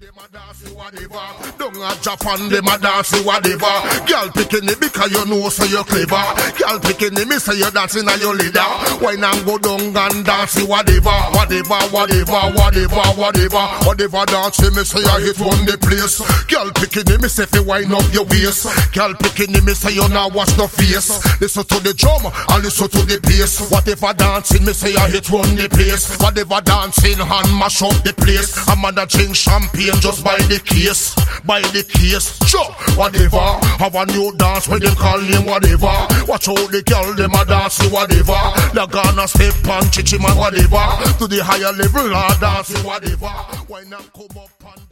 Them a dance whatever. Down at Japan, them a dance whatever. Girl picking it because you know so you're clever. Girl picking it, me say you're dancing on your leader. Why not go down and dance whatever, whatever, whatever, whatever, whatever, whatever dancing, me say I hit on the place. Girl picking it, me say fi wind up your waist. Girl picking it, me say you now watch the face. Listen to the drum and listen to the bass. Whatever dancing, me say I hit on the place. Whatever dancing, hand mash up the place. I'm gonna drink champagne just by the case, sure, whatever. Have a new dance when them call him whatever. Watch out the girl, them a dance whatever. They gonna step on chichi man whatever. To the higher level, a dance whatever. Why not come up and